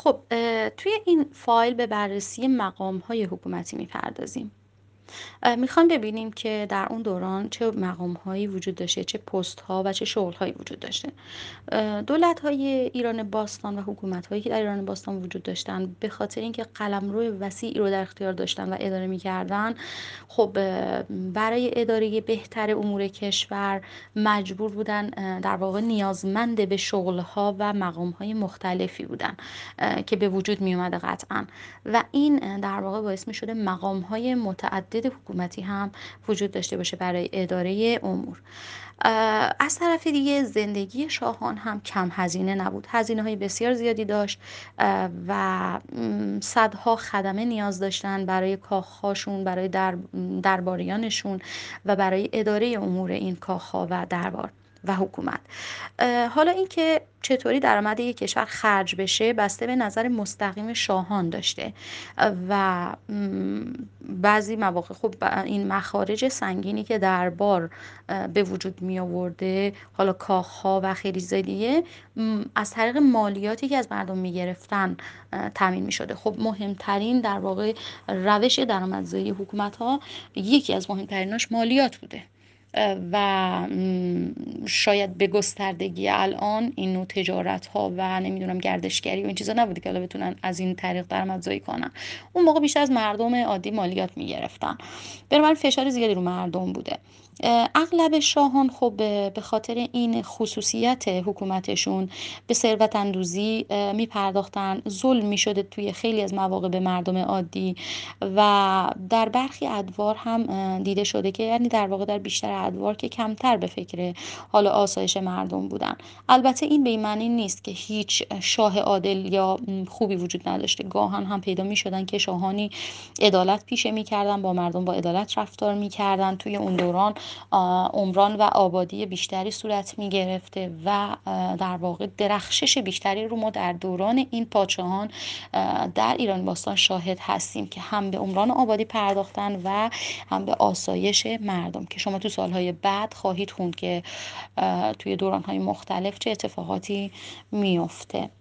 خب توی این فایل به بررسی مقام‌های حکومتی می‌پردازیم. میخوایم ببینیم که در اون دوران چه مقام‌هایی وجود داشته، چه پست‌ها و چه شغل‌هایی وجود داشته. دولت‌های ایران باستان و حکومت‌هایی که در ایران باستان وجود داشتن، به خاطر اینکه قلمرو وسیعی رو در اختیار داشتن و اداره می‌کردن، خب برای اداره بهتر امور کشور مجبور بودن، در واقع نیازمند به شغل‌ها و مقام‌های مختلفی بودن که به وجود میومده قطعا و این در واقع باعث می‌شده مقام‌های متعدد حکومتی هم وجود داشته باشه برای اداره امور. از طرف دیگه زندگی شاهان هم کم هزینه نبود. هزینه‌های بسیار زیادی داشت و صدها خدمه نیاز داشتن برای کاخ‌هاشون، برای درباریانشون و برای اداره امور این کاخ‌ها و دربار و حکومت. حالا اینکه چطوری درآمد یک کشور خرج بشه بسته به نظر مستقیم شاهان داشته و بعضی مواقع خب این مخارج سنگینی که دربار به وجود می آورده، حالا کاخ‌ها و خیلی دیگه، از طریق مالیاتی که از مردم می گرفتن تامین می شده. خب مهمترین در واقع روش درآمدزایی حکومت‌ها، یکی از مهمتریناش مالیات بوده. و شاید به گستردگی الان این نوع تجارت ها و نمیدونم گردشگری و این چیزا نبوده که حالا بتونن از این طریق درآمدزایی کنن. اون موقع بیشتر از مردم عادی مالیات میگرفتن، بنابراین فشار زیادی رو مردم بوده. اغلب شاهان خب به خاطر این خصوصیت حکومتشون به ثروت اندوزی می پرداختن، ظلم می شده توی خیلی از مواقع به مردم عادی و در برخی ادوار هم دیده شده که یعنی در واقع در بیشتر ادوار که کمتر به فکر حال آسایش مردم بودن. البته این به این معنی نیست که هیچ شاه عادل یا خوبی وجود نداشته. گاهن هم پیدا می شدن که شاهانی عدالت پیشه می کردن، با مردم با عدالت رفتار می کردن. توی اون دوران عمران و آبادی بیشتری صورت می گرفته و در واقع درخشش بیشتری رو ما در دوران این پادشاهان در ایران باستان شاهد هستیم که هم به عمران آبادی پرداختن و هم به آسایش مردم، که شما تو سالهای بعد خواهید خوند که توی دورانهای مختلف چه اتفاقاتی میفته.